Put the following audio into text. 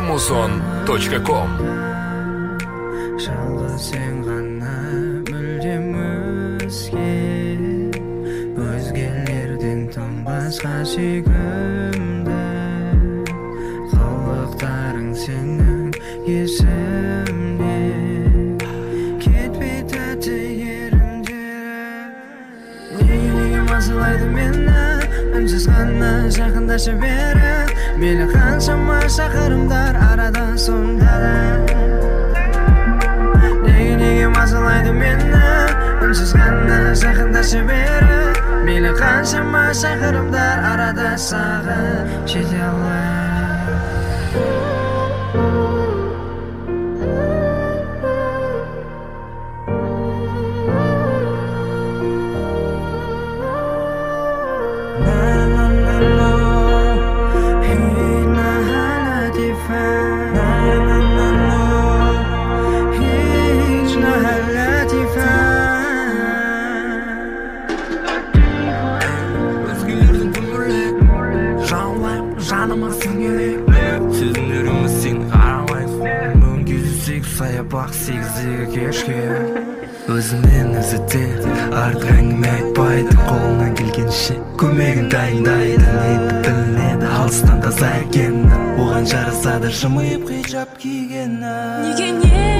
amazon.com. Жалғыз сен ғана мүлдем өзгелерден тым басқа сүйкімді қылықтарың сенің есімде кетпей тәтті еріндері неге мазалайды мені үнсіз ғана жақындаша бері мейлі қаншама шақырымдар арада сонда неге мазалайды мені үнсіз ғана жақындаша бері мейлі қаншама шақырымдар арада саған жете алмай Саябақ сегіздегі кешке өзімен өзі де артық әңгіме айтпайды қолынан келгенше көмегін дайындайды нейді білінеді алыстан таза екені оған жарасады жымиып хиджаб кигені неге